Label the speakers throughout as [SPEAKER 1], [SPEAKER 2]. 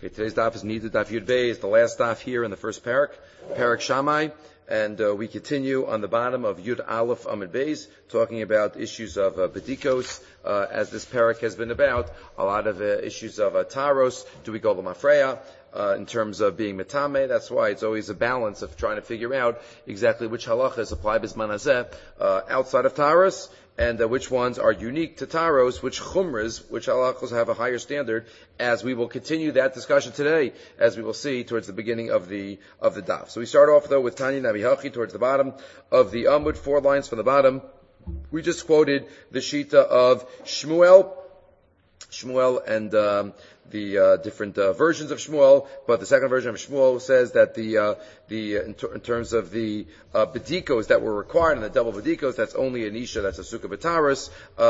[SPEAKER 1] Okay, today's daf is Nida Daf Yud Beis, the last daf here in the first parak Shammai, and we continue on the bottom of Yud Aleph Amud Beis, talking about issues of bedikos, as this parak has been about, a lot of issues of taros. Do we go l'mafreya? In terms of being metame, that's why it's always a balance of trying to figure out exactly which halachas apply bisman hazeh outside of taros, and which ones are unique to taros, which chumras, which halachos have a higher standard, as we will continue that discussion today, as we will see towards the beginning of the daf. So we start off though with Tanya Navihachi towards the bottom of the Amud, 4 lines from the bottom. We just quoted the Shita of Shmuel and the different versions of Shmuel, but the second version of Shmuel says that in terms of the bedikos that were required, and the double bedikos, that's only an isha, that's a sukkah b'taras,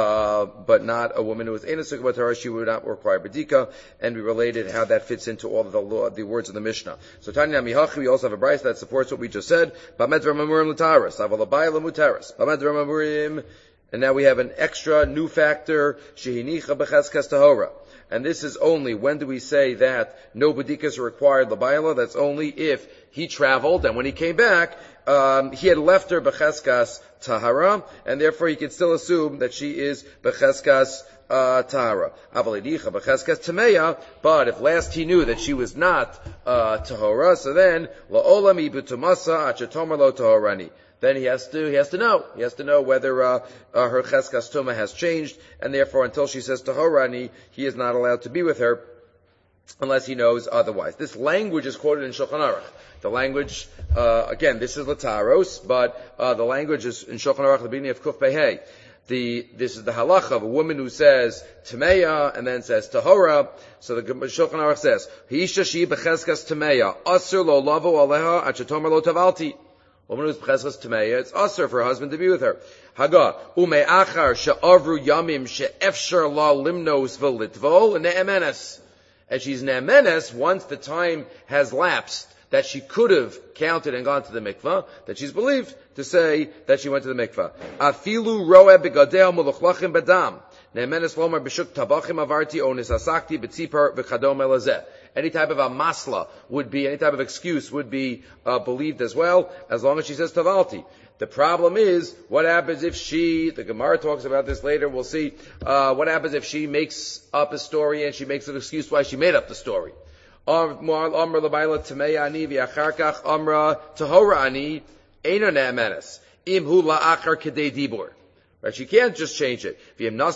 [SPEAKER 1] but not a woman who is in a sukkah b'taras, she would not require bedika, and we related how that fits into all of the words of the Mishnah. So Tanya Mihachi, we also have a brayso that supports what we just said. B'med ramamurim l'taras, aval abayah l'mutaras. B'med ramamurim. And now we have an extra new factor, shehinicha b'cheskas tahora. And this is only, when do we say that no bedikas are required l'bayla? That's only if he traveled, and when he came back, he had left her b'cheskas tahara, and therefore he can still assume that she is b'cheskas tahara. Avalidicha b'cheskas tameya, but if last he knew that she was not tahora, so then la'olam ibutumasa achatomer lo tahorani. Then he has to know whether her cheskas tuma has changed, and therefore until she says tahorani, he is not allowed to be with her unless he knows otherwise. This language is quoted in Shulchan Aruch. The language, again, this is lataros, but the language is in Shulchan Aruch, the beginning of Kuf Pehei. This is the halacha of a woman who says tameya and then says tahora. So the Shulchan Aruch says, Hisha shi b'cheskas tameya, asur lo lavo aleha achatomer lo tavalti. Woman who's b'cheskas tameya, it's usher for her husband to be with her. Haga ume'achar she'avru yamim she'efshar la limnos v'litvol ne'emenes. And she's ne'emenes once the time has lapsed that she could have counted and gone to the mikvah, that she's believed to say that she went to the mikvah. Afilu roe begadeo muluchlachim badam. Ne'emenes lomar b'shuk tabachim avarti onis asakti b'tzipar v'chadom elazeh. Any type of a masla would be, any type of excuse would be believed as well, as long as she says tavalti. The problem is, what happens if the Gemara talks about this later, we'll see, what happens if she makes up a story and she makes an excuse why she made up the story. Amr l'bayla tameya ani v'acharkach amra tahora ani eino ne'emenes imhu la'achar kedei dibur. Right? She can't just change it. If she gave them a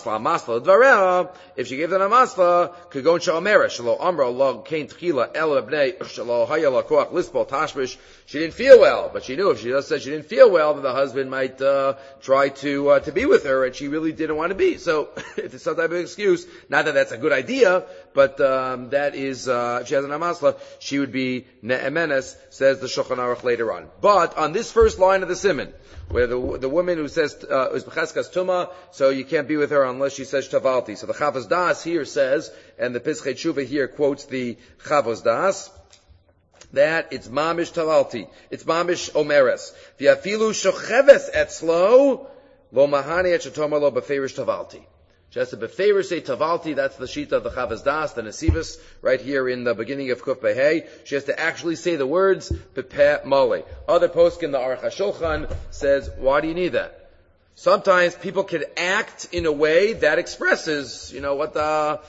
[SPEAKER 1] masla, could go and sha'omera, shalo amra lo kain tchila el abnei shalo haya la koach lispol tashmish. She didn't feel well, but she knew if she just said she didn't feel well, then the husband might try to be with her, and she really didn't want to be. So if it's some type of excuse, not that that's a good idea, but that is if she has an amasla, she would be ne'emenes, says the Shulchan Aruch later on. But on this first line of the siman, where the woman who says is b'cheskas tuma, so you can't be with her unless she says tavalti. So the Chavos Das here says, and the Pischei Tshuva here quotes the Chavos Das, that it's mamish tavalti, it's mamish omeres. V'afilu shocheves etzlo lo mahani et shetoma lo beferish tavalti. She has to beferish say tavalti. That's the shita of the Chavos Das, the Nesivos, right here in the beginning of Kuf Pehei. She has to actually say the words bepeh mole. Other poskim, the Aruch HaShulchan says, why do you need that? Sometimes people can act in a way that expresses, what the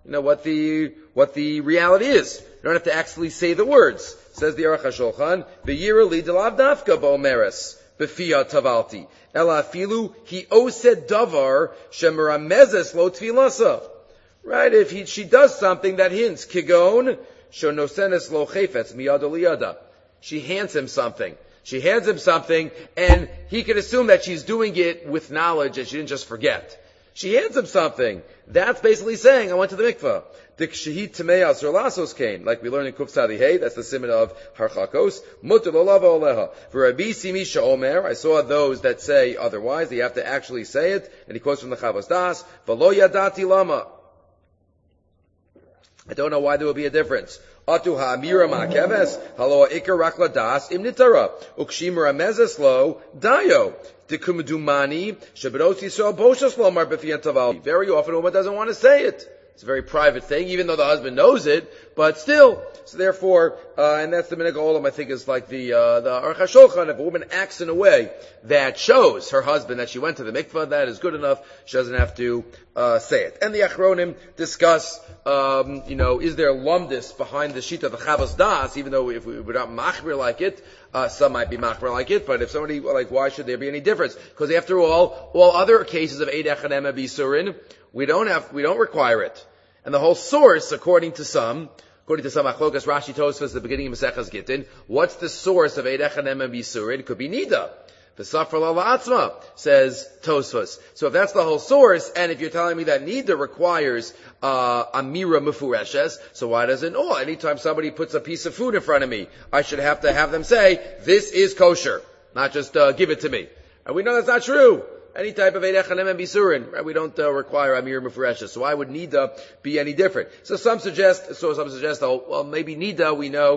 [SPEAKER 1] reality is. You don't have to actually say the words. Says the Aruch HaShulchan, V'yira li delav dafka bo'omeres, b'fiyah tavalti. Ela afilu hi osed davar shemeramezes lo tfilasa. Right? If she does something that hints, kigon, shonosenes lo chefetz miyada liyada. She hands him something. And he can assume that she's doing it with knowledge and she didn't just forget. She hands him something. That's basically saying, I went to the mikvah. The kshehit tameya zerlasos came, like we learned in Kuf Tzadi Hey, that's the siman of harchakos. Mutter lo lava oleha. For Rabbi Simisha Omer, I saw those that say otherwise, they have to actually say it, and he quotes from the Chavos Das, V'lo yadati lama. I don't know why there will be a difference. Atu ha'amira ma'keves, halo ha'ikar rak ladas im nitara, ukshim ramezes lo dayo. Dekumdumani, shebedos yisrael boshas lo mar b'fiyan taval. Very often a woman doesn't want to say it. It's a very private thing, even though the husband knows it, but still. So therefore, and that's the Minhag Olam, I think, is like the Aruch HaShulchan. If a woman acts in a way that shows her husband that she went to the mikvah, that is good enough. She doesn't have to say it. And the Achronim discuss, is there lumdis behind the sheet of the Chavos Das, even though if we're not machmir like it, some might be machmir like it, but if somebody, why should there be any difference? Because after all other cases of Eid Echanema Bisurin, we don't require it. And the whole source, according to some Achlokas, Rashi, Tosfos, the beginning of Maseches Gittin, what's the source of Eid Echanema Bisurin? It could be Nida. V'safra la'atzma, says Tosfos. So if that's the whole source, and if you're telling me that Nida requires Amira Mefureshes, so why doesn't anytime somebody puts a piece of food in front of me, I should have to have them say, this is kosher, not just give it to me. And we know that's not true. Any type of Eid Echanem and Bisurin, right? We don't require Amir Mefureshes. So why would Nida be any different? So some suggest, maybe Nida, we know,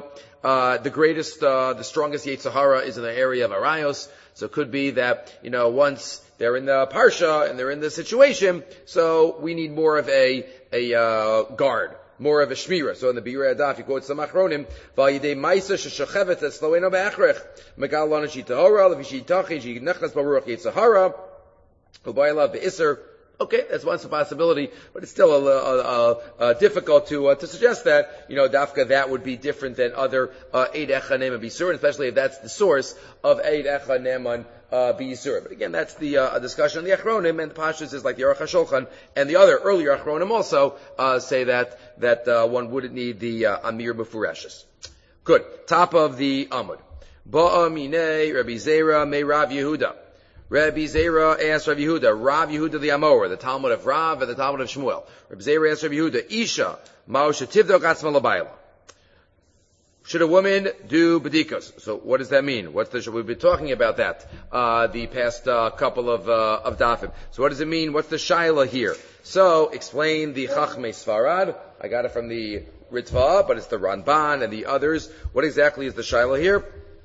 [SPEAKER 1] the strongest Yetzer Hara is in the area of Arayos. So it could be that, once they're in the Parsha and they're in the situation, so we need more of a guard. More of a shmira. So in the Biurei Adaf, he quotes some Achronim, V'ayidei Maisa sheshochevet etzloeno be'achrech, Megal lana shitahora, levi shitachi, shenechnas baruch Yetzer Hara, u'bayla be'isser. Okay, that's one possibility, but it's still difficult to suggest that, dafka that would be different than other Eid Echanem and Bisurin, especially if that's the source of Eid Echanem and Bisurin. But again, that's the discussion on the Achronim, and the Pashtus is like the Aruch HaShulchan, and the other earlier Achronim also say that one wouldn't need the Amir Mefureshes. Good. Top of the Amud. Ba'a minei Rabbi Zera me Rav Yehuda. Rabbi Zera asked Rav Yehuda the Amor, the Talmud of Rav and the Talmud of Shmuel. Rabbi Zera asked Rav Yehuda, Isha, ma'o shetivdok atzma labayla. Should a woman do bedikos? So what does that mean? We've been talking about that, the past couple of dafim. So what does it mean? What's the shaila here? So explain the Chachmei Sfarad. I got it from the Ritva, but it's the Ramban and the others. What exactly is the shaila here?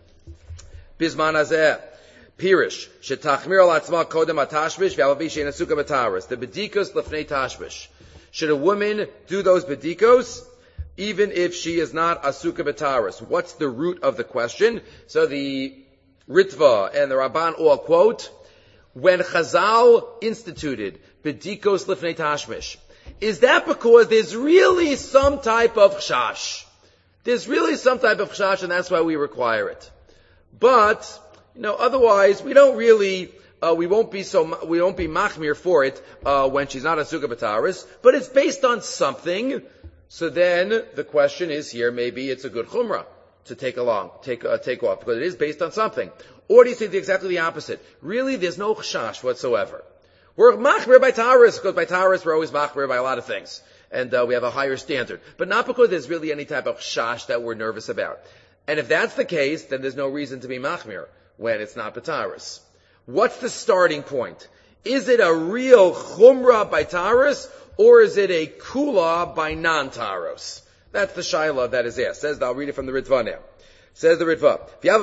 [SPEAKER 1] Bizman hazeh. Pirish, shetachmir al atzma kodem atashmish v'alavi she'en asuka b'taras. The bedikos lefnei tashmish. Should a woman do those bedikos even if she is not asuka b'taras? What's the root of the question? So the Ritva and the Ramban all quote, when Chazal instituted bedikos lefnei tashmish, is that because there's really some type of chash? There's really some type of chash, and that's why we require it. But otherwise, we don't really, we won't be machmir for it, when she's not a sukkah b'taris, but it's based on something. So then, the question is here, maybe it's a good chumrah to take off, because it is based on something. Or do you say exactly the opposite? Really, there's no chash whatsoever. We're machmir by taris, because by taris we're always machmir by a lot of things. And, we have a higher standard. But not because there's really any type of chash that we're nervous about. And if that's the case, then there's no reason to be machmir when it's not b'taris. What's the starting point? Is it a real chumrah by taris, or is it a kula by non-taros? That's the shaila that is asked. I'll read it from the Ritva now. Says the Ritva,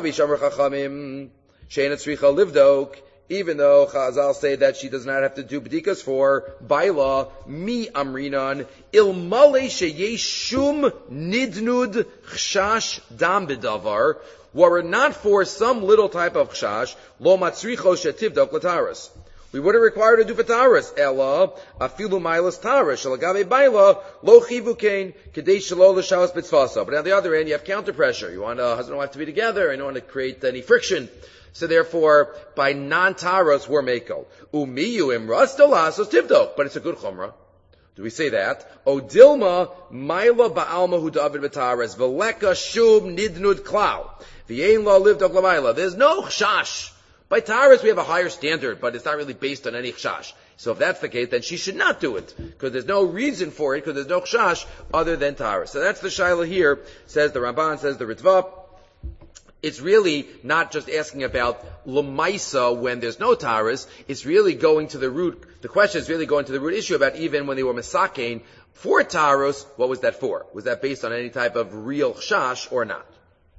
[SPEAKER 1] even though Chazal say that she does not have to do b'dikas for baila, mi amrinan, ilmale sheyesh shum nidnud chshash dam b'davar, were it not for some little type of chash, lo matzricho shetivdok lataris. We wouldn't require her to do fataris. Ella afilu mailas taris shalagabe baila lo chivu kain kedei shelo l'shalas b'tzvasa. But on the other end, you have counter pressure. You want a husband and wife to be together, and you don't want to create any friction. So therefore, by non-taros, we're mako. Umiyu imras dolasos tivdok. But it's a good chumrah. Do we say that? O dilma maila ba'alma hu david b'tares v'leka shum nidnud klau v'yein la lived oklamaila. There's no chash. By taras we have a higher standard, but it's not really based on any chash. So if that's the case, then she should not do it, because there's no reason for it, because there's no chash other than taras. So that's the shaila here. Says the Ramban, says the Ritva. It's really not just asking about Lamaisa when there's no taras. It's really going to the root. The question is really going to the root issue about even when they were Mesakein for taros, what was that for? Was that based on any type of real chash or not?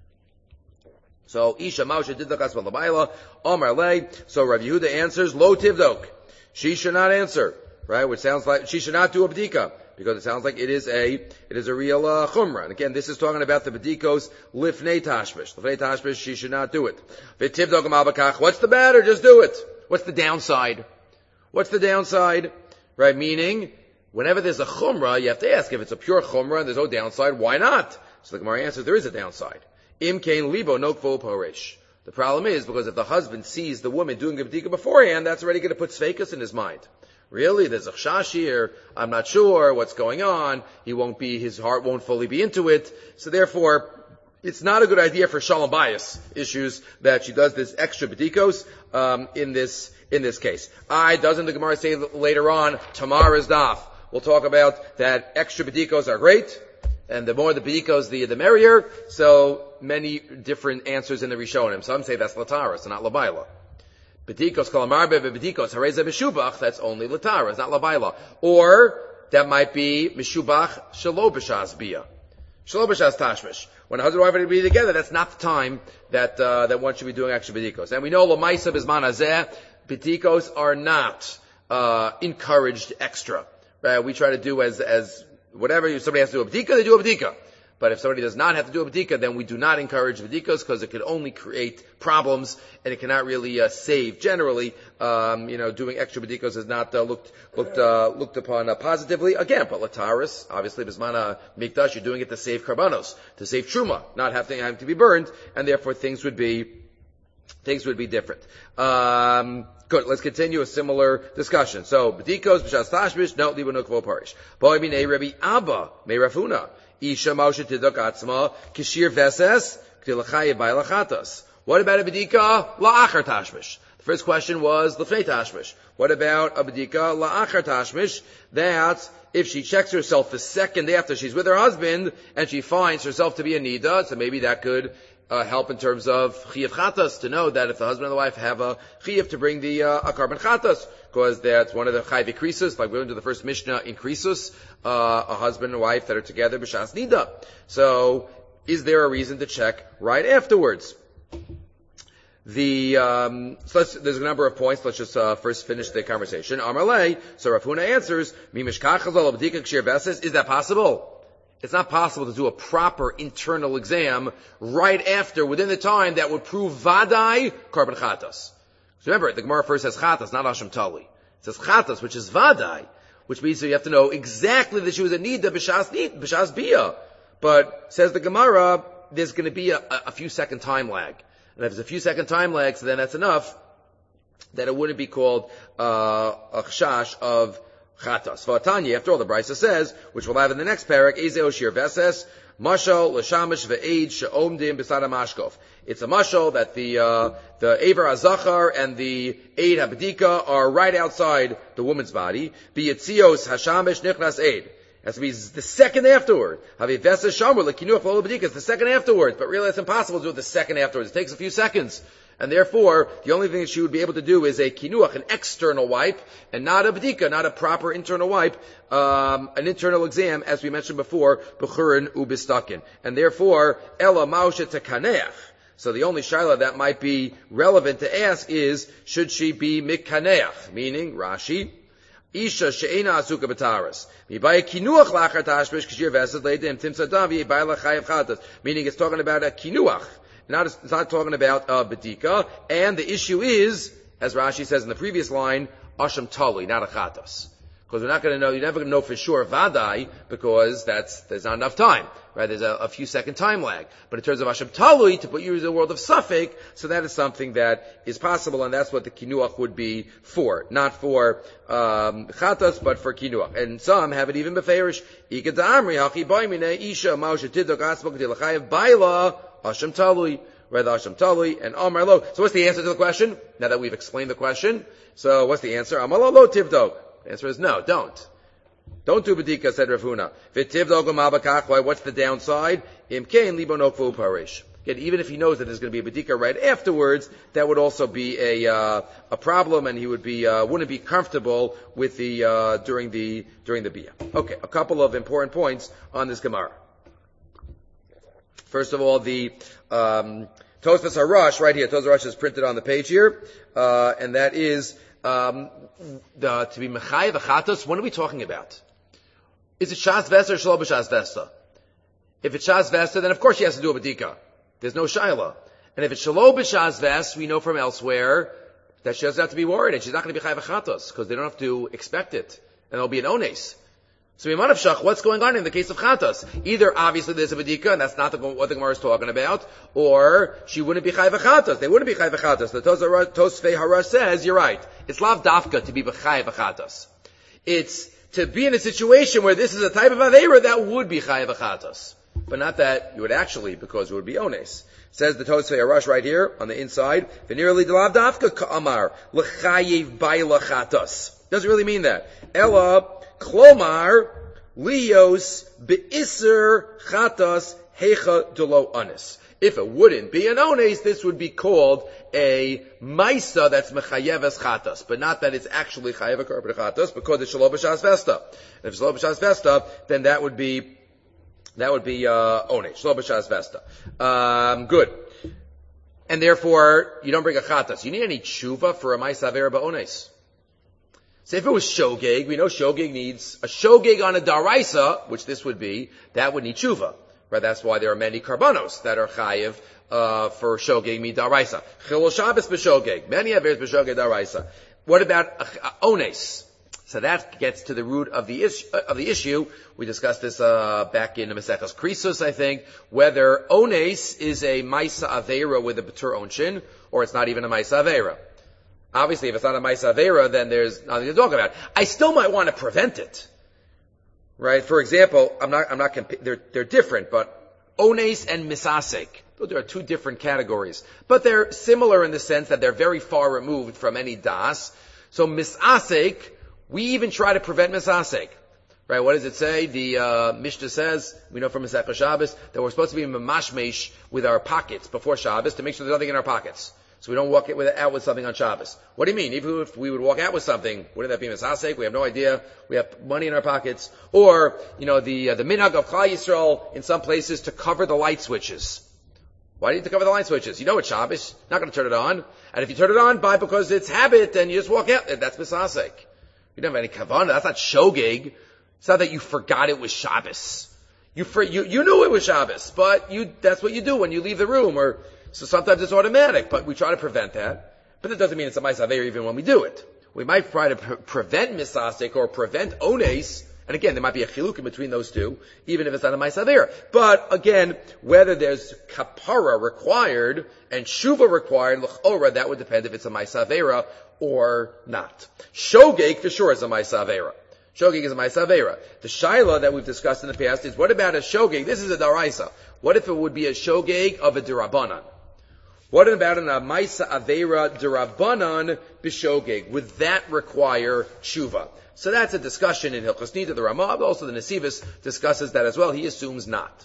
[SPEAKER 1] So Isha Mausha did the Kasva Labaila, Omar Lay. So Rav Yehuda answers, Lo Tivdok. She should not answer, right? Which sounds like she should not do a bdika. because it sounds like it is a real chumrah. And again, this is talking about the bedikos lifnei tashmish. Lifnei tashmish, she should not do it. V'tivdok ma'abakach. What's the matter? Just do it. What's the downside? What's the downside? Right? Meaning, whenever there's a chumrah, you have to ask if it's a pure chumrah and there's no downside. Why not? So the Gemara answers there is a downside. Im kain libo nokvo poresh. The problem is because if the husband sees the woman doing the bedika beforehand, that's already going to put sveikus in his mind. Really? There's a chash here. I'm not sure what's going on. His heart won't fully be into it. So therefore, it's not a good idea for shalom bayis issues that she does this extra bedikos, in this case. Doesn't the Gemara say later on, tomorrow's daf, we'll talk about that extra bedikos are great, and the more the bedikos, the merrier. So many different answers in the Rishonim. Some say that's lataras, not labayla. Bedikos kalamarbe bedikos hareza meshubach. That's only latara, it's not labayla. Or that might be meshubach shelo b'shas bia, shelo b'shas tashmish. When a husband and wife are to be together, that's not the time that one should be doing extra bedikos. And we know lamaisa bizman hazeh, bedikos are not encouraged extra. Right? We try to do as whatever, if somebody has to do a bedika, they do a bedika. But if somebody does not have to do a bedika, then we do not encourage bedikos because it could only create problems and it cannot really save. Generally, doing extra bedikos is not looked upon positively. Again, but lataris, obviously, bismana mikdash, you're doing it to save karbanos, to save truma, not having to be burned, and therefore things would be different. Good. Let's continue a similar discussion. So, bedikos b'shas tashmish, no libo nukvo parish. Boy binei Rabbi Abba me Rafuna. Isha Moshe tidok atzma kishir veses k'tilachayim ba'elachatas. What about a bedika la'achar tashmish? The first question was l'fnei tashmish. What about a bedika la'achar tashmish? That if she checks herself the second after she's with her husband and she finds herself to be a nida, so maybe that could help in terms of chiyuv chatas, to know that if the husband and the wife have a chiyuv to bring a carbon chatas, because that's one of the chayv krisus, like we went to the first Mishnah in krisus, a husband and wife that are together b'shas nida. So, is there a reason to check right afterwards? There's a number of points. Let's just first finish the conversation. Amarle, so Rav Huna answers, is that possible? It's not possible to do a proper internal exam right after, within the time that would prove vadai carbon chatas. So remember, the Gemara first says chatas, not Hashem Tali. It says chatas, which is vadai, which means that you have to know exactly that she was a nida b'shas bia. But says the Gemara, there's going to be a few second time lag, and if there's a few second time lag, so then that's enough that it wouldn't be called a chash of chatas. V'atanya, after all, the Brisa says, which we'll have in the next parak, Ezeo shir veses, mashal l'shamish ve'ed she'omdim b'sad ha'mashkov. It's a mashal that the Aver HaZachar and the Eid HaBedika are right outside the woman's body. B'yetzios hashamish nichnas Eid. It has to be the second afterward. Havi veses shamur l'kinuach lo bedika. It's the second afterwards, but really it's impossible to do it the second afterwards. It takes a few seconds. And therefore, the only thing that she would be able to do is a kinuach, an external wipe, and not a bedika, not a proper internal wipe, an internal exam, as we mentioned before, b'churin u'bistakin. And therefore, ela mausha tekaneach. So the only shaila that might be relevant to ask is, should she be mikaneach? Meaning, Rashi, Isha she'ena asuka b'taras. Mibaya kinuach lachar tashmish k'shir vesed leidim timsadav yibaya lachayev chatas. Meaning it's talking about a kinuach. It's not talking about bedika, and the issue is, as Rashi says in the previous line, asham tali, not a chatas. Because we're not going to know, you're never going to know for sure vadai, because there's not enough time, right? There's a few second time lag. But in terms of asham tali, to put you in the world of safek, so that is something that is possible, and that's what the kinuach would be for. Not for chatas, but for kinuach. And some have it even beferish. Ika da'amri, hachi baimine, isha, ma'usha tidok, asbok, dilachayev, baila, Hashem Talui, rather Hashem Talui, and Amar Lo. So what's the answer to the question? Now that we've explained the question, so what's the answer? Amar Lo Tivdog. The answer is no, don't. Don't do bedika, said Rav Huna. V'tivdog u'mabakach, what's the downside? Imkein libo nokvu parish. Again, even if he knows that there's going to be a bedika right afterwards, that would also be a problem, and he wouldn't be comfortable with during the biyah. Okay, a couple of important points on this Gemara. First of all, the Tosfos Harash right here. Tosfos Harash is printed on the page here, and that is to be mechayev achatos. What are we talking about? Is it Shas Vesta or Shelo B'Shas Vesta? If it's Shas Vesta, then of course she has to do a Badika. There's no Shaila. And if it's Shelo B'Shas Vesta, we know from elsewhere that she doesn't have to be worried, and she's not going to be Chayv Chatos, because they don't have to expect it. And there'll be an Ones. So Iman of Shach, what's going on in the case of Chatos? Either obviously there's a Badika, and that's not what the Gemara is talking about, or she wouldn't be Chayv Chatos. They wouldn't be Chayv Chatos. The Tosfei Hara says, you're right. It's Lav Dafka to be Chayv Chatos. It's to be in a situation where this is a type of Aveira that would be Chayv Chatos. But not that you would actually, because it would be Ones. Says the Tosfei Harash right here on the inside, V'nirli de Lav Dafka Ka'amar, L'chayev Baila Chatos. Doesn't really mean that. Ella, Klomar, Lios, Be'isr, Chatos, Hecha, Delo, Anis. If it wouldn't be an Ones, this would be called a Maisa that's Mechayeves Chatos, but not that it's actually Chayev Korban Chatos, because it's Shelo B'Shas Vesta. And if it's Shelo B'Shas Vesta, then that would be Ones, Shelo B'Shas Vesta. Good. And therefore, you don't bring a Chatos. You need any tshuva for a Maisa Avera Ba'ones. So if it was shogeg, we know shogeg needs a shogeg on a daraisa, which this would be, that would need tshuva. Right? That's why there are many karbanos that are chayiv, for shogeg mi daraisa. Chilul Shabbos b'shogeg. Many averes b'shogeg daraisa. What about ones? So that gets to the root of the issue. We discussed this, back in the Maseches Krisos, I think, whether ones is a maisa avera with a betur onshin, or it's not even a maisa avera. Obviously, if it's not a Maisa Avera, then there's nothing to talk about. I still might want to prevent it. Right? For example, they're different, but Ones and Misasek, those are two different categories. But they're similar in the sense that they're very far removed from any Das. So Misasek, we even try to prevent Misasek. Right? What does it say? The Mishnah says, we know from Masechah Shabbos, that we're supposed to be mamashmesh with our pockets before Shabbos to make sure there's nothing in our pockets. So we don't walk out with something on Shabbos. What do you mean? Even if we would walk out with something, wouldn't that be misasek? We have no idea. We have money in our pockets. Or, the minhag of Klal Yisrael in some places to cover the light switches. Why do you need to cover the light switches? You know it's Shabbos. You're not going to turn it on. And if you turn it on because it's habit, then you just walk out. That's misasek. You don't have any kavanah. That's not shogeg. It's not that you forgot it was Shabbos. You knew it was Shabbos, but that's what you do when you leave the room, so sometimes it's automatic, but we try to prevent that. But that doesn't mean it's a Maisa Avera even when we do it. We might try to prevent Misasek or prevent Ones, and again, there might be a chiluk in between those two, even if it's not a Maisa Avera. But again, whether there's kapara required and shuva required, l'chora, that would depend if it's a Maisa Avera or not. Shogeg for sure is a Maisa Avera. Shogeg is a Maisa Avera. The shaila that we've discussed in the past is, what about a shogeg? This is a daraisa. What if it would be a shogeg of a derabanan? What about an Maisa Avera derabanan b'shogeg? Would that require tshuva? So that's a discussion in Hilchos Nida, the Ramah, but also the Nesivos discusses that as well. He assumes not.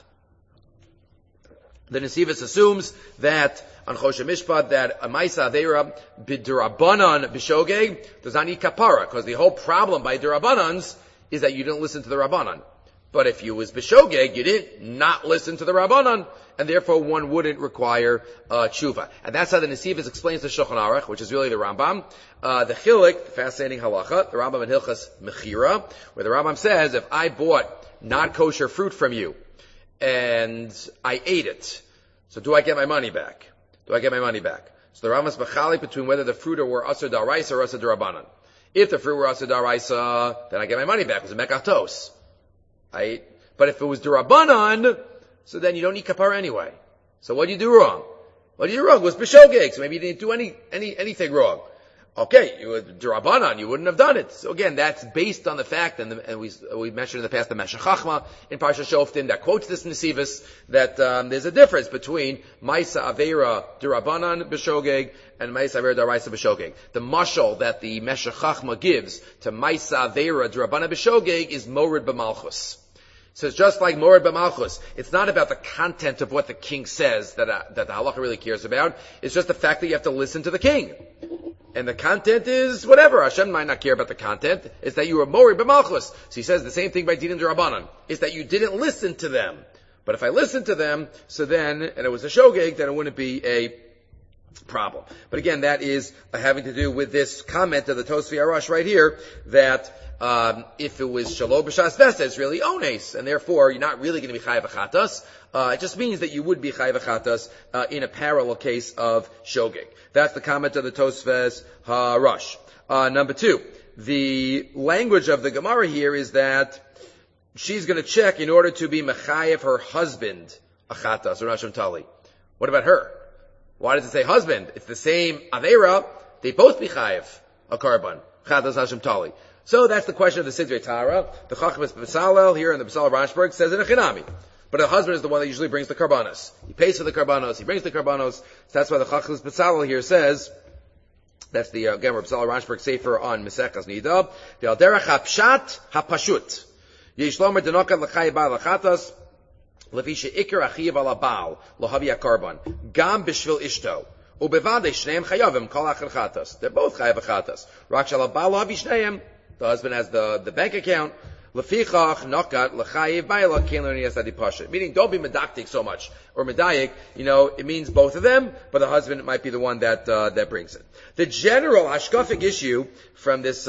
[SPEAKER 1] The Nesivos assumes that on Choshen Mishpat that a Maisa Avera b'derabanan b'shogeg does not need kapara, because the whole problem by derabanans is that you didn't listen to the Rabbanan. But if you was b'shogeg, you did not listen to the Rabbanan, and therefore one wouldn't require tshuva. And that's how the Nesivos explains the Shulchan Aruch, which is really the Rambam. The Chilik, the fascinating halacha, the Rambam in Hilchas Mechira, where the Rambam says, if I bought not kosher fruit from you, and I ate it, so do I get my money back? So the Rambam is mechalik between whether the fruit were asur daraisa or asur derabanan. If the fruit were asur daraisa, then I get my money back. It was a mekatos. But if it was derabanan, so then you don't need kapara anyway. So what did you do wrong? What did you do wrong? It was b'shogeg, so maybe you didn't do anything wrong. Okay, you were derabanan, you wouldn't have done it. So again, that's based on the fact, and we mentioned in the past the Meshech Chachma in Parsha Shoftim that quotes this Nesivos, that there's a difference between Maisa Avera derabanan b'shogeg and Maisa Avera daraisa b'shogeg. The mashal that the Meshech Chachma gives to Maisa Avera derabanan b'shogeg is Morid b'malchus. So it's just like Morid b'malchus. It's not about the content of what the king says that the halacha really cares about. It's just the fact that you have to listen to the king. And the content is whatever. Hashem might not care about the content. It's that you were Morid b'malchus. So he says the same thing by Din and Derabanan. It's that you didn't listen to them. But if I listened to them, so then, and it was a shogeg, then it wouldn't be a problem. But again, that is having to do with this comment of the Tosfi Arash right here, that if it was Shalom B'Shas Vesta, it's really Ones, and therefore you're not really going to be Chayav Achatas. It just means that you would be Chayav Achatas in a parallel case of Shogeg. That's the comment of the Tosfes Harash. Number 2, the language of the Gemara here is that she's going to check in order to be Mechayev her husband, Achatas, or Nashim Tali. What about her? Why does it say husband? It's the same Aveira. They both be Chayev, a Karban. Achatas, Nashim Tali. So that's the question of the Sidrei Tara. The Chachmas B'Salel here in the B'Salel Rashberg says in a Chinami. But the husband is the one that usually brings the Karbanos. He pays for the Karbanos, he brings the Karbanos. So that's why the Chachmas B'Salel here says, that's the, again, B'Salel Rashberg Sefer on Mesechas Nida, the Alderach HaPshat HaPashut. Yesh Lomer Denokat L'chai Ba'al Achatas, Levi she'ikar achiyav ala Baal, Lohavi HaKarban, Gam B'Shvil Ishto. Ubevade Shneim Chayavim Kol Achar Chatas. They're both Chayav Achatas. Rak Shala Baal Lohavi Shneim. The husband has the bank account. Lefichach Nokat L'chayiv Ba'ala Kein Yasadi Pasha. Meaning, don't be medaktik so much. Or medayik, it means both of them, but the husband might be the one that brings it. The general hashkafic issue from this,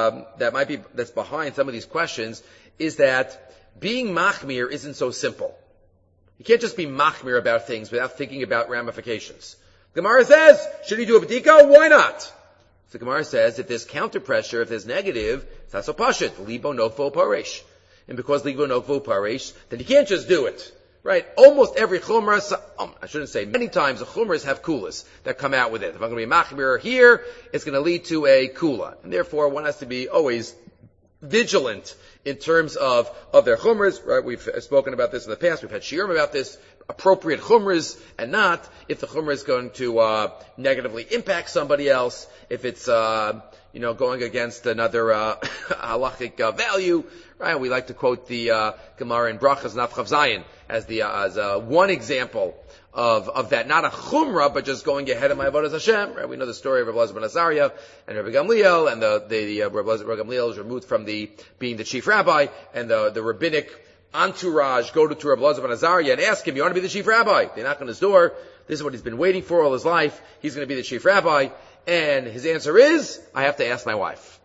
[SPEAKER 1] that's behind some of these questions is that being machmir isn't so simple. You can't just be machmir about things without thinking about ramifications. Gemara says, should he do a bedika? Why not? So the Gemara says, if there's counter pressure, if there's negative, it's not so pashut. Libo nokvo paresh. And because libo nokvo paresh, then you can't just do it. Right? Almost every chumrah, I shouldn't say many times, the chumras have kulas that come out with it. If I'm going to be machmir here, it's going to lead to a kula. And therefore, one has to be always vigilant in terms of their chumras, right? We've spoken about this in the past. We've had shiurim about this. Appropriate chumras and not if the chumrah is going to negatively impact somebody else, if it's going against another halachic value, right? We like to quote the Gemara in Brachas Nafchav Zayin as one example of that, not a chumrah, but just going ahead of my avodas Hashem. Right? We know the story of Rabbi Elazar ben Azariah and Rabbi Gamliel, and Rabbi Gamliel is removed from being the chief rabbi, and the rabbinic entourage go to Rabbi Elazar ben Azariah and ask him, you want to be the chief rabbi? They knock on his door. This is what he's been waiting for all his life. He's going to be the chief rabbi. And his answer is, I have to ask my wife.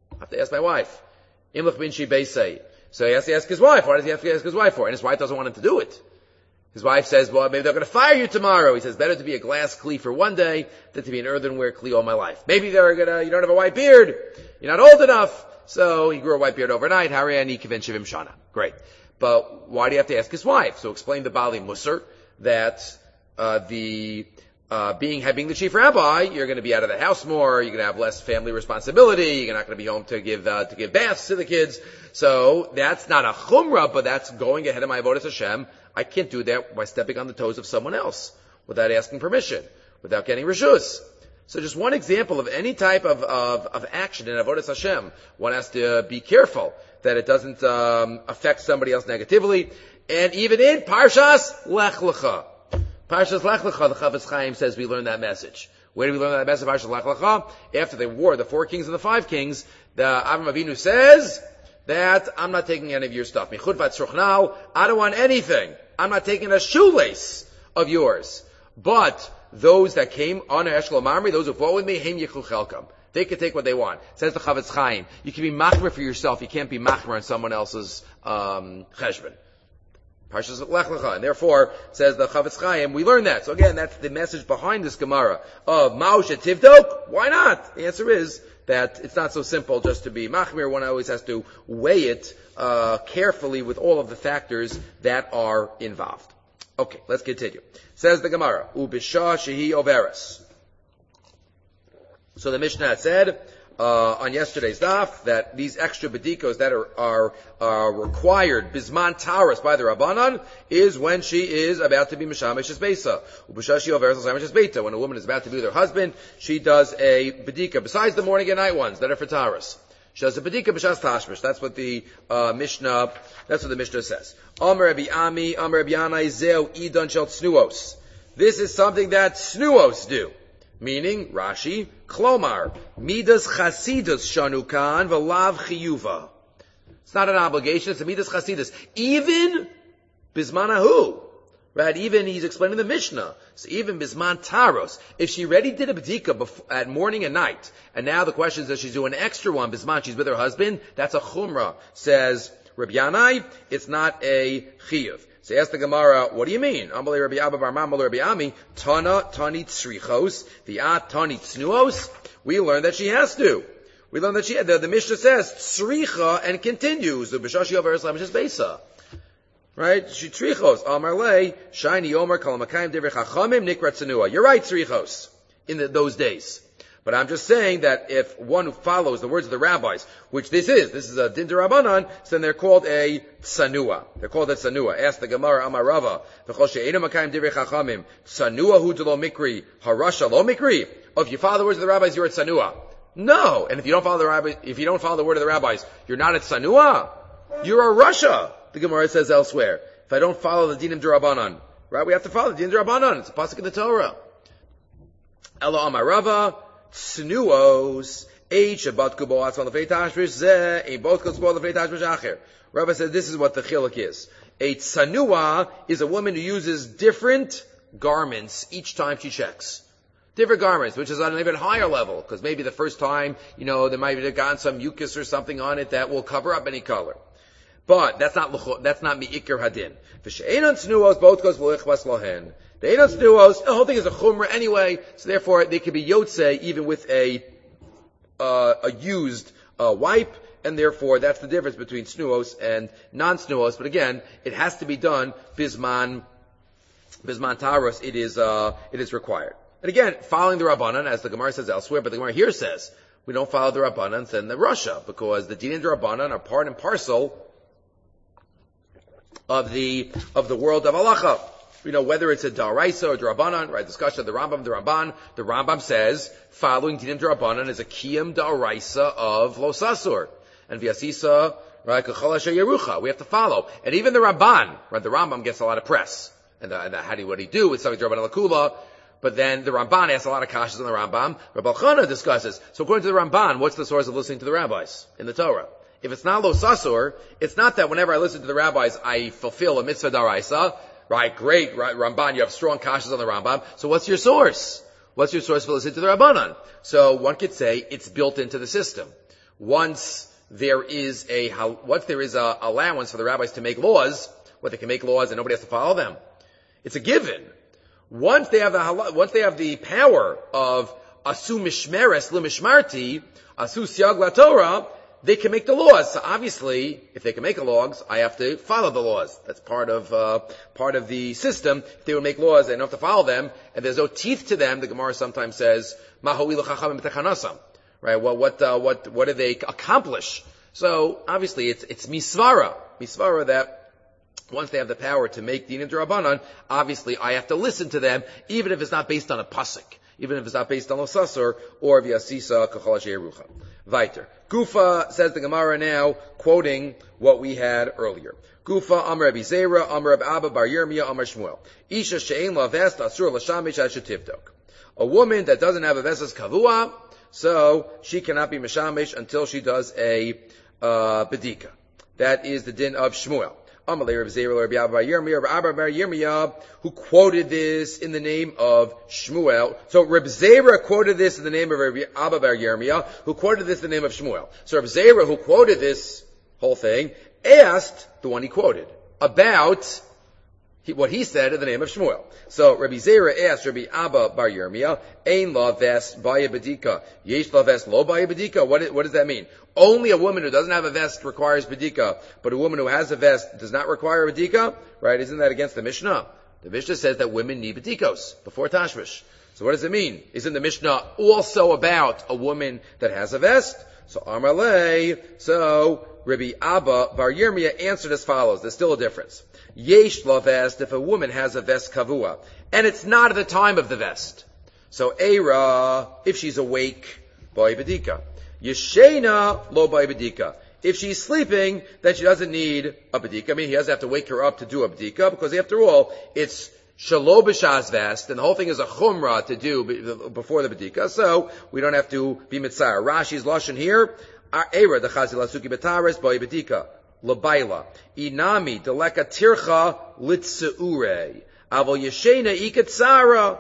[SPEAKER 1] Imlach bin shi beisei. So he has to ask his wife. Why does he have to ask his wife for? And his wife doesn't want him to do it. His wife says, well, maybe they're going to fire you tomorrow. He says, better to be a glass kli for one day than to be an earthenware kli all my life. Maybe you don't have a white beard. You're not old enough. So he grew a white beard overnight. Hariani kivin shivim shana. Great. But why do you have to ask his wife? So explain the Bali Musar that being the chief rabbi, you're going to be out of the house more, you're going to have less family responsibility, you're not going to be home to give baths to the kids. So that's not a chumrah, but that's going ahead of my avodas Hashem. I can't do that by stepping on the toes of someone else without asking permission, without getting reshus. So just one example of any type of action in avodas Hashem. One has to be careful that it doesn't affect somebody else negatively. And even in Parshas Lech Lecha. Parshas Lech Lecha, the Chavetz Chaim says we learn that message. Where do we learn that message? Parshas Lech Lecha. After they war the 4 kings and the 5 kings, the Avram Avinu says that I'm not taking any of your stuff. I don't want anything. I'm not taking a shoelace of yours. But those that came on Eshkol Mamre, those who fought with me, Heim Yichlu Chelkam. They can take what they want. Says the Chavetz Chaim. You can be machmer for yourself. You can't be machmer on someone else's cheshbon. Parshas Lech Lecha. And therefore, says the Chavetz Chaim, we learn that. So again, that's the message behind this Gemara of Ma'usha Tivdok. Why not? The answer is that it's not so simple just to be machmir. One always has to weigh it carefully with all of the factors that are involved. Okay, let's continue. Says the Gemara, Ubisha Shehi Overes. So the Mishnah said on yesterday's daf that these extra bedikos that are required bisman taurus by the Rabbanan is when she is about to be mishameshes beisa. Ubisha Shehi Overes mishameshes beita. When a woman is about to be with her husband, she does a bedika besides the morning and night ones that are for taurus. She does a bedika b'shas tashmish. That's what the Mishnah says. Amar Rabbi Ami, Amar Rabbi Yanai, Zeu Idon Shel Tznuos. This is something that Tznuos do. Meaning, Rashi, Klomar, Midas Chasidus Shanukan V'lav Chiyuva. It's not an obligation, it's a Midas Chasidus. Even Bismanahu, Right? Even he's explaining the Mishnah. So even Bisman Taros, if she already did a Bedika at morning and night, and now the question is that she's doing an extra one, Bisman, she's with her husband, that's a Chumrah. Says Rabbi Yanai, it's not a Chiyuv. So ask the Gemara, what do you mean? Amalei Rabbi Abba Bar Mama Rabbi Ami, Tana Tani Tzrichos, V'at Tani Tznuos. We learned that she has to. We learned that the Mishnah says Tzricha and continues. The B'shashi over Islam is Beisa. Right? She Tzrichos. Amar Le, Shiny Omer, Kalamakayim, Divrei Chachamim, Nikra Tzanua. You're right, Tzrichos, in those days. But I'm just saying that if one follows the words of the rabbis, which this is a din d'Rabbanan, so then they're called a tsanua. They're called a tsanua. Ask the Gemara, Amar Rava, v'chol she'ena makayim divrei chachamim, tsanua hu d'lo mikri, harasha lo mikri. Oh, if you follow the words of the rabbis, you're a tsanua. No. And if you don't follow the word of the rabbis, you're not a tsanua. You're a rasha. The Gemara says elsewhere. If I don't follow the dinim d'Rabbanan, right? We have to follow the dinim d'Rabbanan. It's a pasuk in the Torah. Elo Amar Rava, Snuos, Shabbat Kubo Atzman Lefei Tashmish Zeh, a both Kubo Lefei Tashmish Acher. Rabbi said this is what the chiluk is. A tsanua is a woman who uses different garments each time she checks. Different garments, which is on an even higher level, because maybe the first time, there might have gotten some mucus or something on it that will cover up any color. But that's not mi'ikr hadin. V'she'enon tnuos both goes v'lichvas lohen. The Einon Tnuos, the whole thing is a chumrah anyway, so therefore they can be yotzei even with a used wipe, and therefore that's the difference between Tnuos and non-Tnuos. But again, it has to be done bisman taros. It is required. And again, following the Rabbanan, as the Gemara says elsewhere, but the Gemara here says we don't follow the Rabbanan, then the Rasha, because the Din and the Rabbanan are part and parcel of the world of halacha. Whether it's a Daraisa or Darabanan, right? Discussion of the Rambam, the Ramban. The Rambam says, following Dinim Darabanan is a Kiyam Daraisa of Losasur. And Vyasisa, right? K'cholasha Yerucha. We have to follow. And even the Ramban, right? The Rambam gets a lot of press. And what do he do with something Darabanan Lakula? But then the Ramban asks a lot of kashas on the Rambam. Rabbi Chana discusses. So according to the Ramban, what's the source of listening to the rabbis in the Torah? If it's not Losasur, it's not that whenever I listen to the rabbis, I fulfill a mitzvah Daraisa. Right, great, right, Ramban, you have strong kashas on the Rambam. So what's your source? What's your source for listening to the Rabbanan? So one could say it's built into the system. Once there is a allowance for the rabbis to make laws, they can make laws and nobody has to follow them. It's a given. Once they have the power of asu mishmeres limishmarti, asu siag la Torah, they can make the laws. So obviously, if they can make the laws, I have to follow the laws. That's part of the system. If they would make laws, I don't have to follow them, and there's no teeth to them. The Gemara sometimes says, "Mahoil chachamim techanasam." Right? Well, what do they accomplish? So obviously, it's misvara that once they have the power to make dinim d'Rabbanan, obviously I have to listen to them, even if it's not based on a pasuk, even if it's not based on Losasur or Vyasisa K'chol Yerucha. Weiter. Gufa, says the Gemara now, quoting what we had earlier. Gufa, Amar Rabbi Zera, Amar Rabbi Abba Bar Yirmiyah, Amar Shmuel. Isha she'ein la vest asur l'shamish ad shetivdok. A woman that doesn't have a vestas kavua, so she cannot be mishamish until she does a bedika. That is the din of Shmuel. Amalei Rabbi Zera, Rabbi Abba Bar Yirmiyah, Rabbi Abba Bar Yirmiyah, who quoted this in the name of Shmuel. So Rabbi Zera quoted this in the name of Rabbi Abba Bar Yirmiyah, who quoted this in the name of Shmuel. So Rabbi Zera, who quoted this whole thing, asked the one he quoted about what he said in the name of Shmuel. So Rabbi Zera asked Rabbi Abba Bar Yirmiyah, Ein la vest baya bedika, yesh la vest lo baya bedika. What does that mean? Only a woman who doesn't have a vest requires bedika, but a woman who has a vest does not require a bedika? Right? Isn't that against the Mishnah? The Mishnah says that women need bedikos before tashmish. So what does it mean? Isn't the Mishnah also about a woman that has a vest? So Amar Le, so Rabbi Abba Bar Yirmiyah answered as follows. There's still a difference. Yesh la vest, if a woman has a vest kavua, and it's not at the time of the vest. So Eira, if she's awake, boy bedika. Yeshena lo by bedika. If she's sleeping, then she doesn't need a bedika. I mean, he doesn't have to wake her up to do a bedika, because after all, it's shalo b'shas vest, and the whole thing is a chumrah to do before the bedika, so we don't have to be mitzayir. Rashi's lashon here, Eira dechazil asuki betares boy bedika. Labaila. Inami deleka tircha litseure. Aval yeshena ikatsara.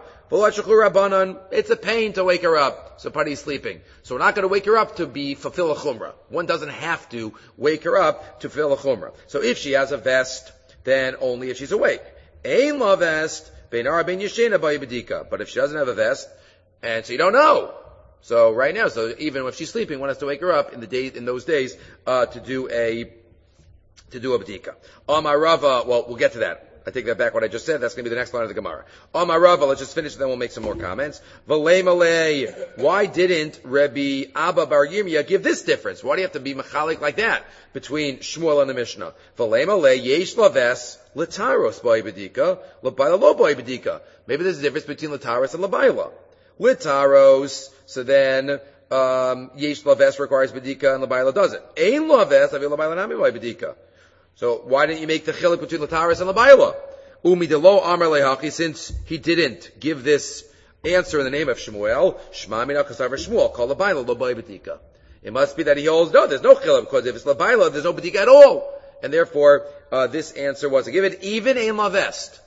[SPEAKER 1] It's a pain to wake her up. So party's sleeping. So we're not going to wake her up to fulfill a chumrah. One doesn't have to wake her up to fulfill a chumrah. So if she has a vest, then only if she's awake. Ein la vest, beinar ben yeshena ba'ibedika. But if she doesn't have a vest, and so you don't know. So right now, so even if she's sleeping, one has to wake her up in those days, to do a bedika. Amar Rava, well, we'll get to that. I take that back what I just said. That's going to be the next line of the Gemara. Amar Rava, let's just finish and then we'll make some more comments. V'lei malei, why didn't Rabbi Abba Bar Yirmiyah give this difference? Why do you have to be mechalik like that between Shmuel and the Mishnah? V'lei malei, yesh laves, litaros ba'ibedika, labayla lo ba'ibedika. Maybe there's a difference between litaros and labayla. Litaros, so then, yesh laves requires bedika and labayla doesn't. Ein laves, avi labayla nami ba'ibedika. So why didn't you make the chilik between Lataris and Labayla? Umi delo amar lehachi, since he didn't give this answer in the name of Shmuel, Shma mina kasavar Shmuel, call Labayla lo ba'ibedika. It must be that he holds, no, there's no chilik, because if it's Labayla, there's no bedika at all. And therefore, this answer wasn't given. Even ein lavest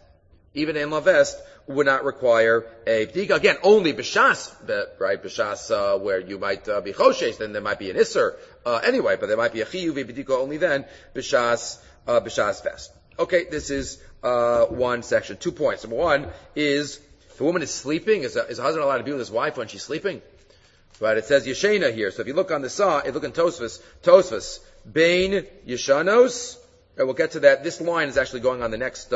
[SPEAKER 1] would not require a bedika. Again, only b'shas, right? B'shas, where you might be choshes, then there might be an isser anyway, but there might be a chiyuv bedika only then b'shas vest. Okay, this is one section. 2 points. Number one is if the woman is sleeping, is a husband allowed to be with his wife when she's sleeping? Right? It says yeshena here. So if you look on the if you look in Tosfos, bein yeshanos. Right, we'll get to that. This line is actually going on the next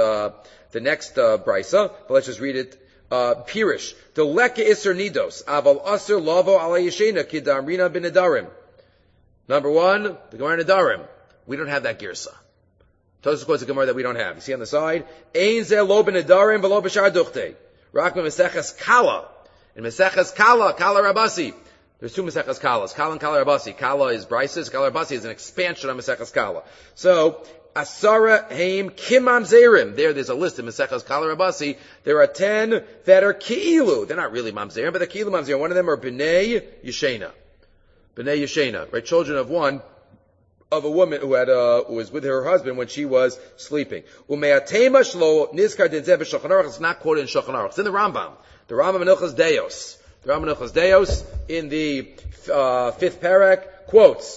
[SPEAKER 1] brisa, but let's just read it. Pirish. Deleka iser nidos, aval aser lavo ala yeshena kidamrina bin Nadarim. Number one, the Gemara Nadarim. We don't have that girsa. Tosfos quotes a Gemara that we don't have. You see on the side? Ein ze lo bin Nadarim v'lo b'shar duchte. Rak meseches kala. In meseches kala Rabasi. There's 2 Meseches Kalas. Kala and Kala Rabasi. Kala is Brises. Kala Rabasi is an expansion of Meseches Kala. So, Asara Haim Kimam Zerim. There's a list in Meseches Kala Rabasi. There are 10 that are Ki'ilu. They're not really Mamzerim, but they're Ki'ilu Mamzerim. One of them are B'nai Yeshena. B'nai Yeshena. Right? Children of a woman who was with her husband when she was sleeping. Umeatema Shlo Nizkar Dedzeh B'Shulchan Aruch. It's not quoted in Shulchan Aruch. It's in the Rambam. The Rambam in Ilchos Deos. The Rambam Ilchos Deos in the 5th parak quotes,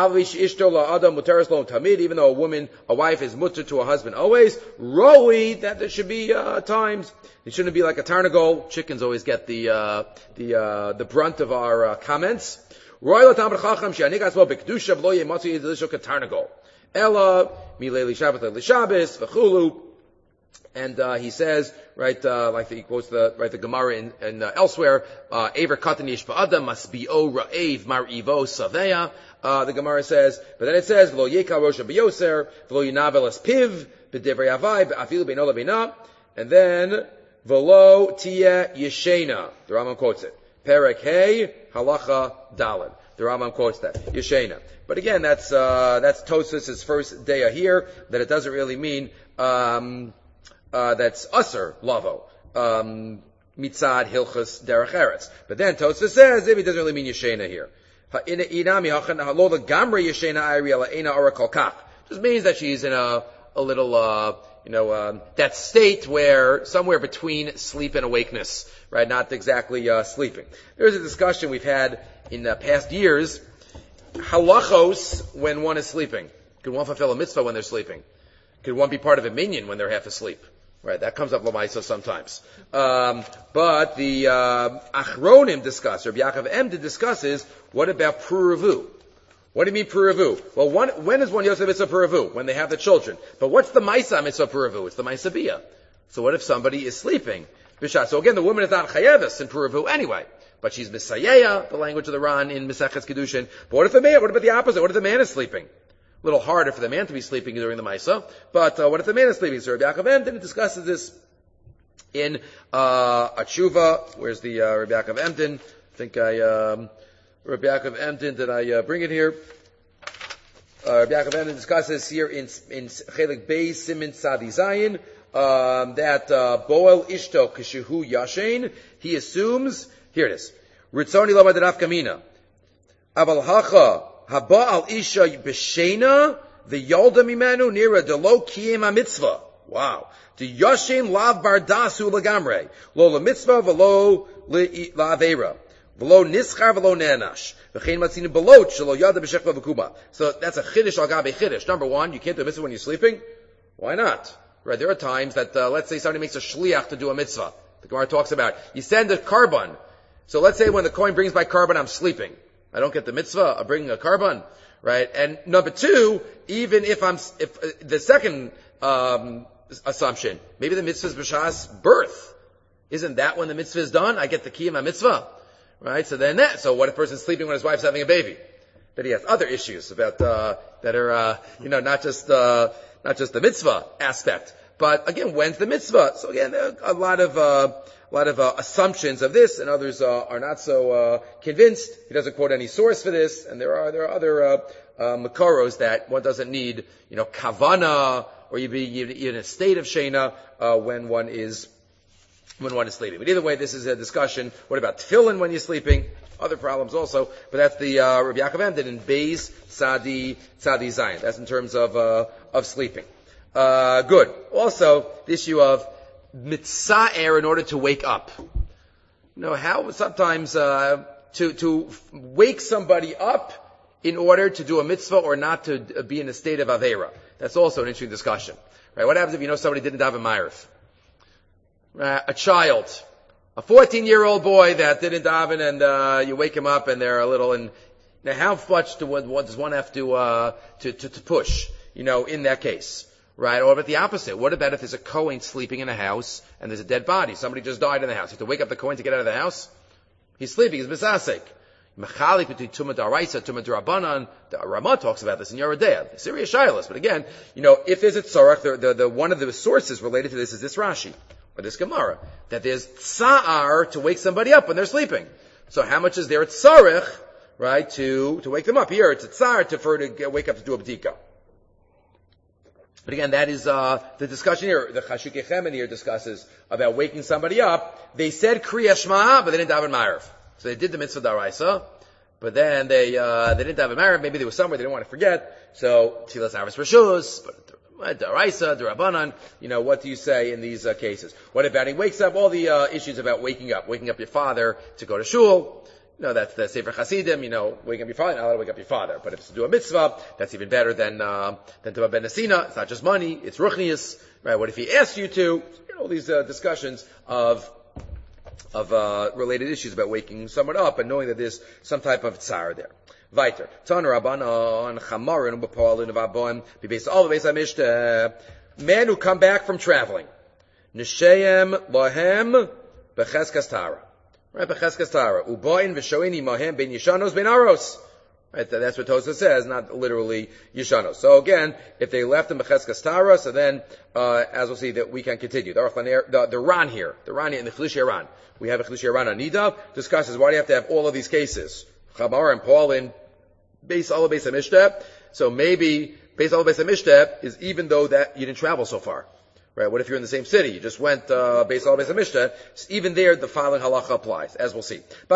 [SPEAKER 1] even though a wife is mutter to a husband always, roi, that there should be times. It shouldn't be like a tarnagol. Chickens always get the brunt of our comments. Roi latam b'chacham she'anik asmo b'kedusha v'lo yematzu yedlisho katarnagol. Ella mileli Shabbat leili Shabbos v'chulu. And he says, right, he quotes the Gemara in elsewhere, Aver Katanish Ba'adam must be O Ra'ev Mar'ivo Saveya. The Gemara says, but then it says, V'lo Yeka Rosha B'yoser, V'lo Yinavel Es Piv, B'devrei Avai, B'afilu Be'nola Be'na, and then, V'lo Tia Yeshena. The Rambam quotes it. Perek Hey, Halacha Daled. The Rambam quotes that. Yeshena. But again, that's Tosfos' first day here, that it doesn't really mean, that's Aser Lavo, Mitzad Hilchus Derech Eretz. But then Tosfos says, if he doesn't really mean Yeshena here. Just means that she's in a little, that state where, somewhere between sleep and awakeness, right? Not exactly, sleeping. There's a discussion we've had in past years, halachos when one is sleeping. Could one fulfill a mitzvah when they're sleeping? Could one be part of a minyan when they're half asleep? Right, that comes up Lamaisa sometimes. But the Achronim discuss, or Yaakov Emden discusses, what about Puravu? What do you mean Puravu? Well, when is one Yosef Mitzvah Puravu? When they have the children. But what's the Maisa Mitzvah Puravu? It's the Maisa Bia. So what if somebody is sleeping? So again, the woman is not Chayevis in Puravu anyway. But she's Misayeya, the language of the Ran in Meseches Kedushin. But what about the opposite? What if the man is sleeping? A little harder for the man to be sleeping during the Maisa. But what if the man is sleeping? So Rabbi Yaakov Emden discusses this in a tshuva. Where's the Rabbi Yaakov Emden? I think Rabbi Yaakov Emden, did I bring it here? Rabbi Yaakov Emden discusses here in Chelik Beis Simin Tzadi Zayin that Boel Ishto Kishehu Yashin, he assumes, here it is, Ritzoni Lama Denaf Kamina, Aval Hacha Haba Al Isha B'Shena the Yolda Mimenu Nira Delo Kiyem HaMitzvah. Wow. The Yashem lav bardasu lagamre. Lo la mitzvah velo la avera. Velo nischar velo nenash. V'chein matzini belot shelo yada b'shechva v'kuma. So that's a chiddush al gabe chiddush. Number one, you can't do a mitzvah when you're sleeping. Why not? Right, there are times that, let's say somebody makes a shliach to do a mitzvah. The Gemara talks about, you send a carbon. So let's say when the Kohen brings my carbon, I'm sleeping. I don't get the mitzvah of bringing a carbon. Right? And number two, even if the second, assumption, maybe the mitzvah is b'shas birth. Isn't that when the mitzvah is done? I get the key of my mitzvah. Right? So what if a person's sleeping when his wife's having a baby? That he has other issues about, that are, not just the mitzvah aspect. But again, when's the mitzvah? So again, there are a lot of assumptions of this, and others are not so convinced. He doesn't quote any source for this, and there are other makaros that one doesn't need, kavana, or you be in a state of shena when one is sleeping. But either way, this is a discussion. What about tefillin when you're sleeping? Other problems also, but that's the Rabbi Yaakov ended in Beis Tzadi Zayin. That's in terms of sleeping. Good. Also, the issue of mitzaer in order to wake up. How sometimes to wake somebody up in order to do a mitzvah or not to be in a state of avera. That's also an interesting discussion. Right? What happens if somebody didn't daven ma'ariv? A child. A 14-year-old boy that didn't daven, and you wake him up, and they're a little. Now, how much does one have to push? In that case, right? Or about the opposite? What about if there's a Kohen sleeping in a house and there's a dead body? Somebody just died in the house. You have to wake up the Kohen to get out of the house. He's sleeping. He's misasek. Mechalik between Tumah Daraisa, Tumah Darabanan. The Ramah talks about this in Yerodea. Serious shilas. But again, if there's a tzarach, the one of the sources related to this is this Rashi. Or this Gemara, that there's tsa'ar to wake somebody up when they're sleeping. So how much is there at tzarech, right, to wake them up? Here, it's a tsa'ar to wake up to do a b'dika. But again, that is, the discussion here. The Chashukei Chemen here discusses about waking somebody up. They said Kriya Shema, but they didn't daven ma'ariv. So they did the mitzvah daraisa, but then they didn't daven ma'ariv. Maybe they were somewhere they didn't want to forget. So, Tzilas Aris Rishus, but Daraisa, Darabanan, what do you say in these cases? What about he wakes up? All the issues about waking up your father to go to shul. That's the Sefer Hasidim, waking up your father, not allowed to wake up your father. But if it's to do a mitzvah, that's even better than to a ben nesina. It's not just money, it's ruchnius, right? What if he asks you to? All these discussions of related issues about waking someone up and knowing that there's some type of tsar there. Weiter. Tan Rabbanon, Chamarin, B'Paulin, V'Aboim, B'Beis All the Beis HaMishta. Men who come back from traveling. Nishayim Lahem B'Cheskas Tara. Right, B'Cheskas Tara. U'Ba'in V'Shoini Mahem Ben Yishanos Ben Aros. Right, that's what Tosafos says, not literally Yishanos. So again, if they left in B'Cheskas Tara, so then, as we'll see, that we can continue. The Ran here in the Chilishi Ran. We have a Chilishi Ran on Nida, discusses why do you have to have all of these cases? Chamar and Paulin, Beis All Beis HaMishta. So maybe Beis All Beis HaMishta is even though that you didn't travel so far. Right? What if you're in the same city? You just went, Beis All Beis HaMishta. Even there, the following halacha applies, as we'll see.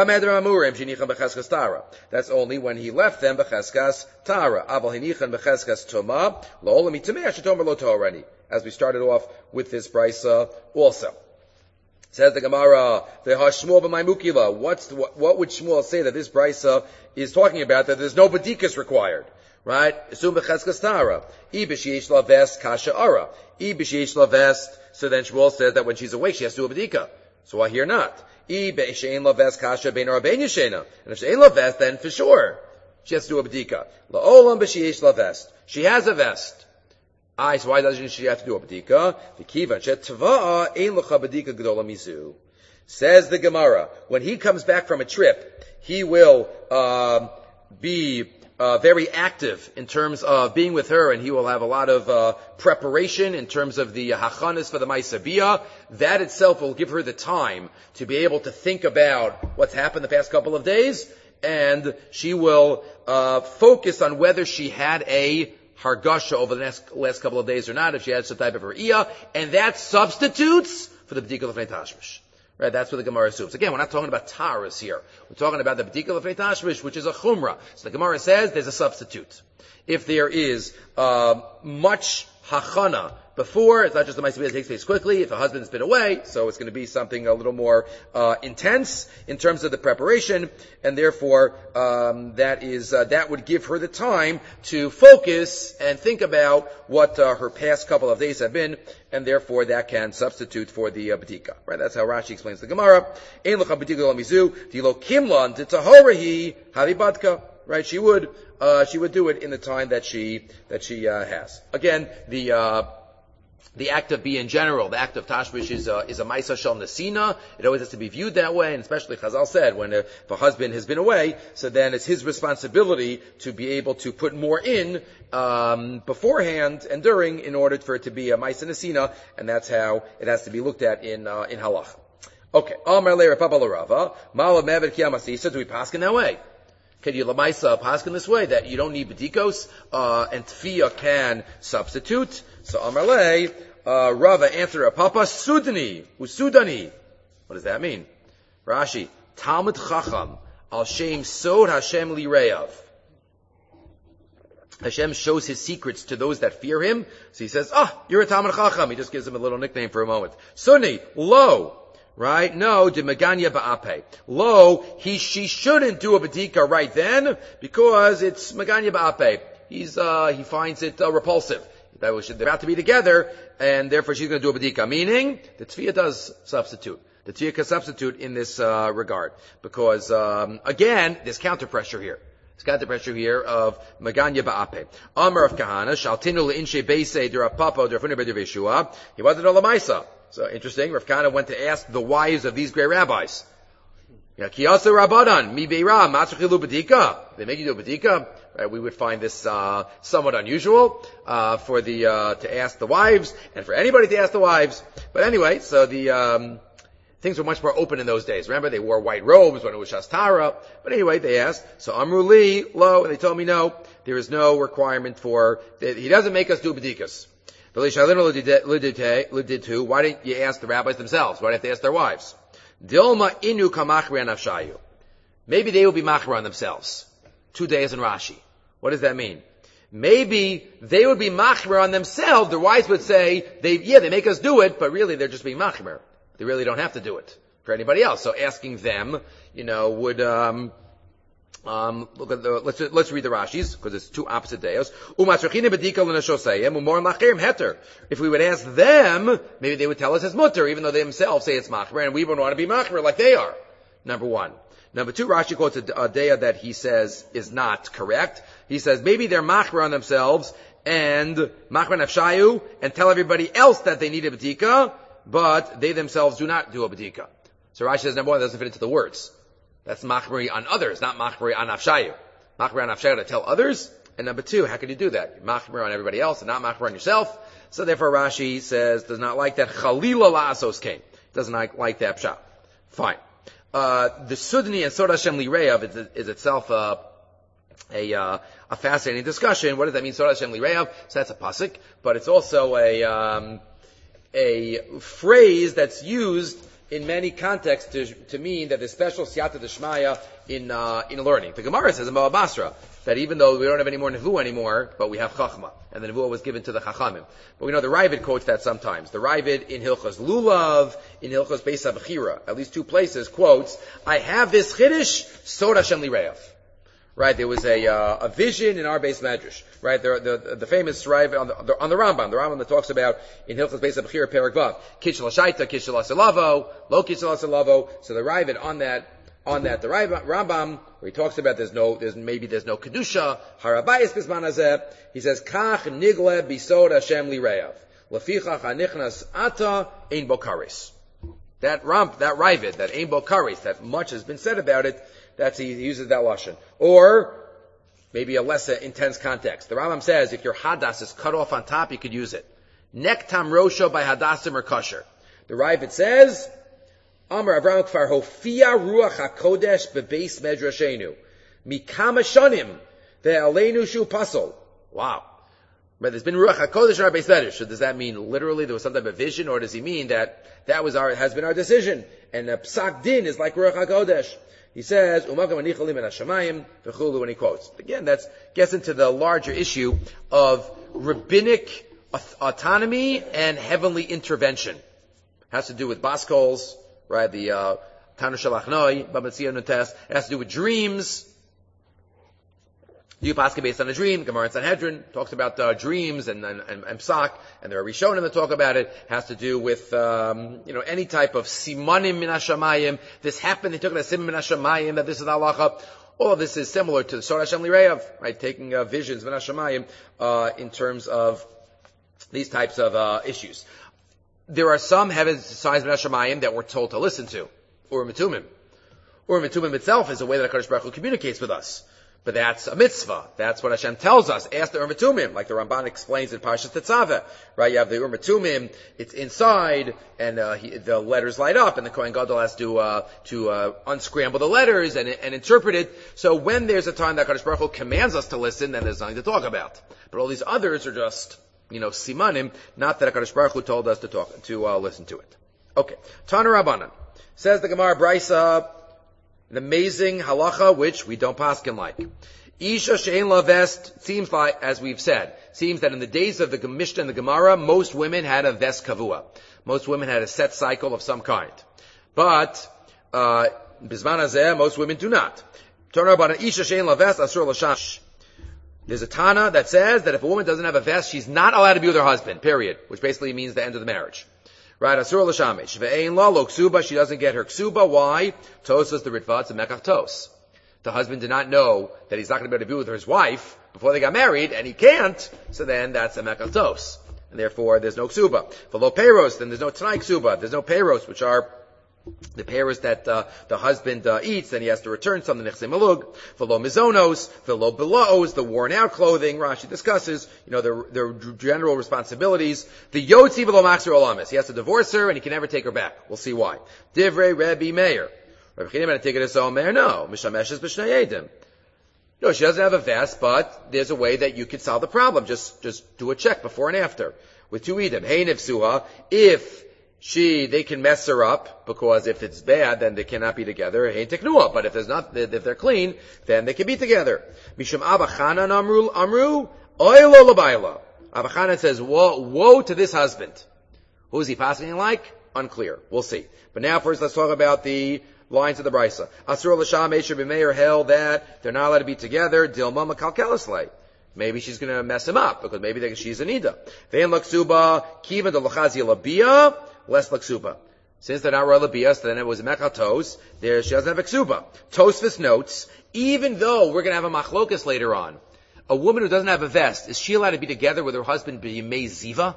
[SPEAKER 1] That's only when he left them, B'cheskas Tara. As we started off with this brisa also. Says the Gemara, the Hashmuel b'Maimukila. What would Shmuel say that this brisa is talking about? That there's no bedikas required, right? Assume b'cheskas tara. I b'sheish lavest kasha ara. I b'sheish lavest. So then Shmuel says that when she's awake, she has to do a bedika. So why here not? I b'shein lavest kasha bein ara bein yeshena. And if she ain't lavest, then for sure she has to do a bedika. La'olam b'sheish lavest. She has a vest. So why doesn't she have to do a bedika? Says the Gemara, when he comes back from a trip, he will be very active in terms of being with her, and he will have a lot of preparation in terms of the hachanas for the Maisabiyah. That itself will give her the time to be able to think about what's happened the past couple of days, and she will focus on whether she had a hargasha over the last couple of days or not, if she had some type of re'iyah, and that substitutes for the b'dika l'fnei tashmish. Right, that's what the Gemara assumes. Again, we're not talking about taras here. We're talking about the b'dika l'fnei tashmish, which is a chumrah. So the Gemara says there's a substitute. If there is much hachana before. It's not just the Ma'aseh that takes place quickly. If the husband's been away, so it's going to be something a little more intense in terms of the preparation, and therefore that would give her the time to focus and think about what her past couple of days have been, and therefore that can substitute for the B'dika. Right? That's how Rashi explains the Gemara. Ein lecha b'dika lo mizu, dilo kimlan titahorahi havibadka. Right? She would do it in the time that she has. Again, the act of B in general, the act of Tashmish is a Maisa Shal Nesina. It always has to be viewed that way, and especially Chazal said, when if a husband has been away, so then it's his responsibility to be able to put more in, beforehand and during, in order for it to be a Maisa Nesina, and that's how it has to be looked at in Halach. Okay. Amar le Rav Papa l'Rava, Ma'alav Me'avid Ki HaMasisa, do we paskin that way? Can you lamaisa paskin this way, that you don't need bedikos, and tefiyah can substitute? So Amarle, Rava answered Papa, Sudani, Usudani. What does that mean? Rashi, Talmud Chacham, Al Shem Sod Hashem Lireav. Hashem shows his secrets to those that fear him. So he says, you're a Talmud Chacham. He just gives him a little nickname for a moment. Sunni, lo. Right? No, de meganya ba'ape. Lo, she shouldn't do a bedika right then, because it's meganya ba'ape. He finds it repulsive. They're about to be together, and therefore she's going to do a bedika. Meaning, the tefiyah does substitute. The tefiyah can substitute in this regard. Because, again, there's counter pressure here. There's counter pressure here of meganya ba'ape. Amar of Kahana, shaltinu le'inshe beise d'Rav d'Rafuna b'Rav Yeshua. He wasn't a lamaisa. So interesting, Rav Kahana went to ask the wives of these great rabbis. Kiyasa Rabbanan, mi beira, matzuchilu bedika. They make you do a bedika. Right, we would find this somewhat unusual to ask the wives, and for anybody to ask the wives. But anyway, so the things were much more open in those days. Remember, they wore white robes when it was Shastara. But anyway, they asked. So Amru li, lo, and they told me no. There is no requirement for. He doesn't make us do bedikas. Why didn't you ask the rabbis themselves? Why didn't they ask their wives? Dilma inu kamachri anafshayu. Maybe they will be machra on themselves. 2 days in Rashi. What does that mean? Maybe they would be machra on themselves. Their wives would say, they make us do it, but really they're just being machra. They really don't have to do it for anybody else. So asking them, would, let's read the Rashis, because it's two opposite deos. If we would ask them, maybe they would tell us it's mutter, even though they themselves say it's machmer, and we would want to be machmer like they are. Number one. Number two, Rashi quotes a deya that he says is not correct. He says maybe they're machmer on themselves, and machmer nafshayu, and tell everybody else that they need a bedika, but they themselves do not do a bedika. So Rashi says, number one, that doesn't fit into the words. That's machmeri on others, not machmeri on afshayu. Machmeri on afshayu to tell others. And number two, how can you do that? Machmeri on everybody else and not machmeri on yourself. So therefore Rashi says, does not like that. Chalila la'asos came. Doesn't like that pshat. Fine. The Sudni and Sod Hashem Lireav is itself a fascinating discussion. What does that mean, Sod Hashem Lireav? So that's a pasuk, but it's also a phrase that's used in many contexts to mean that there's special siyata d'shmaya in learning. The Gemara says in Baba Basra that even though we don't have any more nevuah anymore, but we have chachma, and the nevuah was given to the chachamim. But we know the Ravid quotes that sometimes. The Ravid in Hilchos Lulav, in Hilchos Beis HaBechira, at least two places, quotes, I have this chiddush, Sod Hashem Lireav. Right, there was a vision in our base medrash. Right, the famous Ravid on the Rambam that talks about in Hilchos Beis HaBechira Perek Vav, Kitch L'Shaita, Kitch L'Asalavo, Lo Kitch L'Asalavo. So the Ravid on that, the Rambam, where he talks about there's no kedusha, harabayis bisman hazeh. He says, Kach nigle bisod Hashem lireav, lefichach hanichnas ata ein bokaris. That Ravid, that ein bokaris, that much has been said about it. He uses that lashon. Or maybe a less intense context. The Rambam says if your hadas is cut off on top, you could use it. Nektam rosho by hadasim or kosher. The Ravid says, Amar Avraham Kfar Hofia Ruach HaKodesh Bebeis Medrashenu Mikama Shanim Ve'aleinu Shu Pasol. Wow. But there's been Ruach HaKodesh in our Beis Medrash. So does that mean literally there was some type of vision, or does he mean that has been our decision? And Psak Din is like Ruach HaKodesh. He says, Umakam Anichalim and Hashamayim, V'chulu, when he quotes. Again, that gets into the larger issue of rabbinic autonomy and heavenly intervention. Has to do with baskols, right? The Tanu Shalachnoi, Bamatzia Nutes. It has to do with dreams. You paska based on a dream. Gemara in Sanhedrin talks about dreams and psak, and there are Rishonim that talk about it. Has to do with any type of simanim min hashamayim. This happened. They took it as simanim min hashamayim, that this is halacha. All of this is similar to the Sor Hashem Lireyav, right? Taking visions min hashamayim in terms of these types of issues. There are some heavens signs min hashamayim that we're told to listen to. Urim Tumim. Urim Tumim itself is a way that HaKadosh Baruch Hu communicates with us. But that's a mitzvah. That's what Hashem tells us. Ask the Urim Tumim, like the Ramban explains in Parshas Tetzaveh. Right? You have the Urim Tumim, it's inside, and the letters light up, and the Kohen Gadol has to unscramble the letters and interpret it. So when there's a time that HaKadosh Baruch Hu commands us to listen, then there's nothing to talk about. But all these others are just, simanim, not that HaKadosh Baruch Hu told us to listen to it. Okay. Tana Rabbanan. Says the Gemara Brisa, an amazing halacha which we don't paskin like. Isha she'en la vest, seems like, as we've said, seems that in the days of the Mishnah and the Gemara, most women had a vest kavua. Most women had a set cycle of some kind. But, bisman hazeh, most women do not. Turn about an isha she'en la vest, asur l'shash. There's a Tana that says that if a woman doesn't have a vest, she's not allowed to be with her husband, period. Which basically means the end of the marriage. Right, asur l'shamesh. Ve'ein la lo ksuba, she doesn't get her ksuba. Why? Tosas the ritva, it's a mekach tos. The husband did not know that he's not going to be able to be with his wife before they got married, and he can't, so then that's a mekach tos. And therefore, there's no ksuba. V'lo peiros, then there's no tanai ksuba. There's no peiros, which are the peiros that the husband eats, then he has to return some, the nechse malug. V'lo mizonos, v'lo beloos, the worn out clothing. Rashi discusses, their general responsibilities. The yotzi v'lo machzir olamis. He has to divorce her, and he can never take her back. We'll see why. Divrei Rebbe Meir. Rebbe Chinim had to take it as Omer. No. Mishameshes b'shnei edim. No, she doesn't have a vest, but there's a way that you can solve the problem. Just do a check before and after. With two edim. Hey nifsuha. If they can mess her up, because if it's bad, then they cannot be together. Hey teknua. But if they're clean, then they can be together. Mishum Abba Chanan amru, oilo labayla. Abba Chanan says, woe to this husband. Who is he passing like? Unclear. We'll see. But now first let's talk about the lines of the Brisa. Asur l'sham Esher b'meir held that they're not allowed to be together. Dilma makalkelisle. Maybe she's going to mess him up, because maybe she's a nida. Ve'en laksuba kiva de l'chazi labia, less laksuba. Since they're not royal labia, so then it was a mekatos, she doesn't have a ksuba. Tosfos notes, even though we're going to have a machlokas later on, a woman who doesn't have a vest, is she allowed to be together with her husband b'yimei ziva?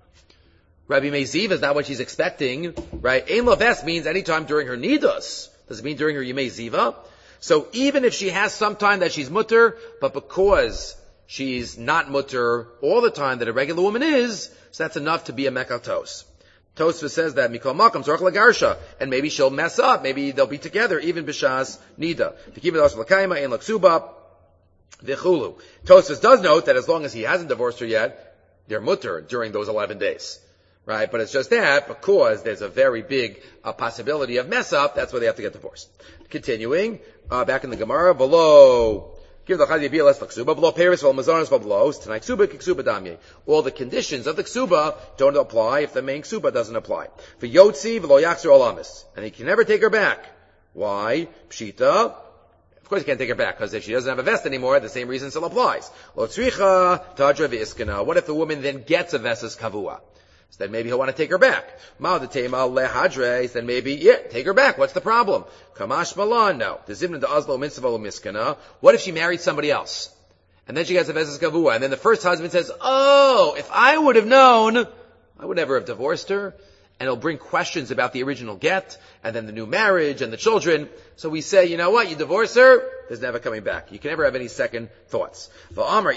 [SPEAKER 1] Rabbi Meziv is not what she's expecting, right? Ein la vest means anytime during her nidas. Does it mean during her Yimei Ziva? So even if she has some time that she's mutter, but because she's not mutter all the time that a regular woman is, so that's enough to be a mekal tos. Tosfos says that mikol makam zorach lagarsha, and maybe she'll mess up. Maybe they'll be together even b'shas nida. V'kiva das l'kaima ein l'ksuba v'chulu. Tosfos does note that as long as he hasn't divorced her yet, they're mutter during those 11 days. Right, but it's just that because there's a very big possibility of mess up. That's why they have to get divorced. Continuing back in the Gemara, below give the chadi less ksuba, below paris below mazonos below tonight ksuba ksuba damye. All the conditions of the ksuba don't apply if the main ksuba doesn't apply. For yotzi below yakser olamis, and he can never take her back. Why? Pshita. Of course, he can't take her back, because if she doesn't have a vest anymore, the same reason still applies. Lo tzricha tadra v'iskana. What if the woman then gets a vestas kavua? So then maybe he'll want to take her back. Ma'odetema lehadres, then maybe, take her back. What's the problem? Kamash malan, no. Dezimna de azlo mitzvah miskana. What if she married somebody else? And then she gets a vesas kavua, and then the first husband says, if I would have known, I would never have divorced her. And it'll bring questions about the original get, and then the new marriage, and the children. So we say, you know what, you divorce her, there's never coming back. You can never have any second thoughts. I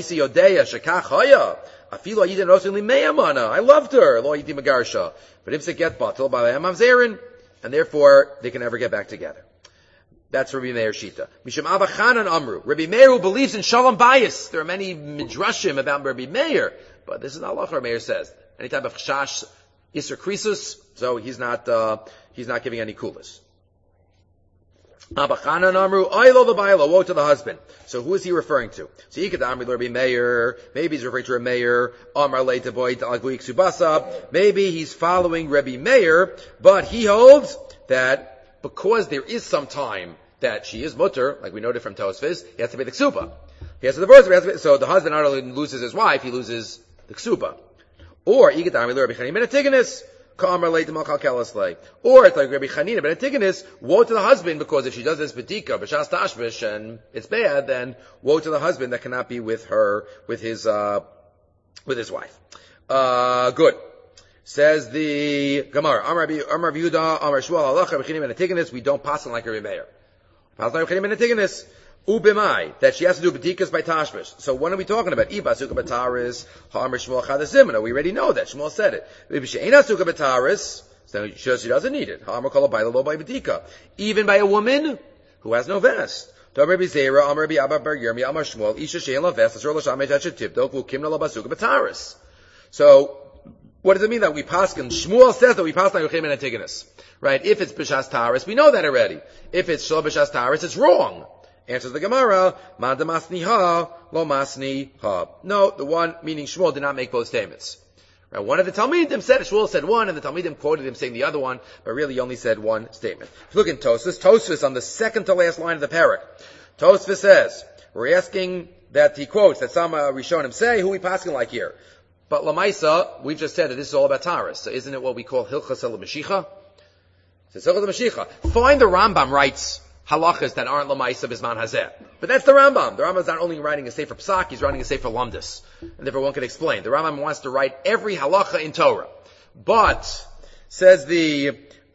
[SPEAKER 1] loved her, but if they get batal by Amavzerin, and therefore they can never get back together. That's Rabbi Meir Shita. Mishum Abba Chanan Amru. Rabbi Meir who believes in Shalom Bayis. There are many midrashim about Rabbi Meir, but this is not what Rabbi Meir says. Any type of chash Isser Krisus, so he's not giving any kulas. Abachanan Amru, Ailo the Bailo, woe to the husband. So who is he referring to? So Yikad Amri Rabbi Meir, maybe he's referring to a Meir, Amar Leita Boy Talagui Subasa, maybe he's following Rabbi Meir, but he holds that because there is some time that she is mutter, like we noted from Tosfos, he has to pay the ksuba. He has to divorce her, so the husband not only loses his wife, he loses the ksuba. Or Yikad Amri Rabbi Chanim Ben Atiganis, or it's like Rabbi Chanina, but Antigonus, woe to the husband, because if she does this bedika, b'shas tashbish, and it's bad, then woe to the husband that cannot be with her, with his wife. Good. Says the Gemara, Amar Yehuda, Amar Shmuel, Halacha, Rabbi Chanina, and Antigonus, we don't pass on like Rabbi Meir. Pass on like Rabbi Chanina, and Antigonus, Ubimai, that she has to do bedikas by tashbish. So what are we talking about? Iba suka bataris, ha'amr Shmuel chadazimna. We already know that. Shmuel said it. If she ain't suka bataris, so she doesn't need it. Ha'amr kol by the law by bedika. Even by a woman who has no vest. Rabbi Zera, Amar Rabbi Abba Bar Yirmi, Amar Shmuel, Isha she'en la vest, asur l'shamei tachet tipdok, v'ukimna la basuka bataris. So, what does it mean that we paskin? Shmuel says that we pass on Yochim and Antigonus. Right? If it's b'shas taris, we know that already. If it's shlo b'shas taris, it's wrong. Answers the Gemara, Ma damasni ha, lo masni ha. No, the one, meaning Shmuel, did not make both statements. Right? One of the Talmidim said it, Shmuel said one, and the Talmidim quoted him saying the other one, but really he only said one statement. If you look in Tosfos on the second to last line of the parak, Tosfos says, we're asking that he quotes, that some Rishonim say, who we passing like here? But Lamaisa, we've just said that this is all about Taurus, so isn't it what we call Hilchas el-Mashicha? It's Hilchas el-Mashicha. Find the Rambam writes, halachas that aren't lamaisa bisman hazeh. But that's the Rambam. The Rambam is not only writing a sefer psak, he's writing a sefer lumdus. And therefore one can explain. The Rambam wants to write every halacha in Torah. But, says the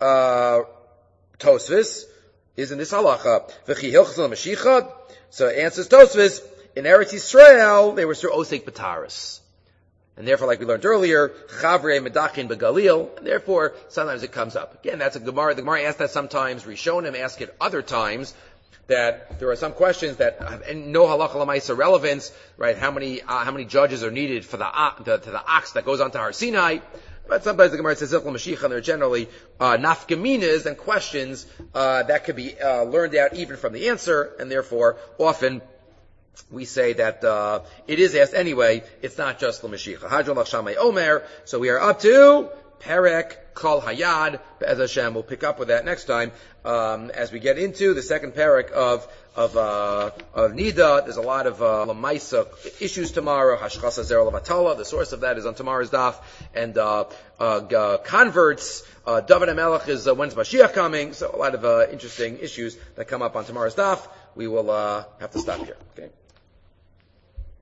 [SPEAKER 1] Tosfos, isn't this halacha? V'chi hilchas l'mashicha? So answers Tosfos, in Eretz Yisrael, they were sur osek b'taris. And therefore, like we learned earlier, Chavrei Medachin Begalil, and therefore, sometimes it comes up. Again, that's a Gemara. The Gemara asks that sometimes, Rishonim ask it other times, that there are some questions that have no halacha l'maisa relevance, right? How many judges are needed for the ox that goes onto Har Sinai? But sometimes the Gemara says, Zilch l'mashiach, and they're generally, nafkaminas and questions, that could be, learned out even from the answer, and therefore, often, we say that it is asked anyway. It's not just l'mashicha. Hadron lachshamay omer. So we are up to Perek Kol Hayad. Be'ez Hashem, we'll pick up with that next time as we get into the second Perek of Nida. There's a lot of lamaisa issues tomorrow. Hashchasa Zera Levatala. The source of that is on tomorrow's daf. And converts. David HaMelech is when's Mashiach coming? So a lot of interesting issues that come up on tomorrow's daf. We will have to stop here. Okay.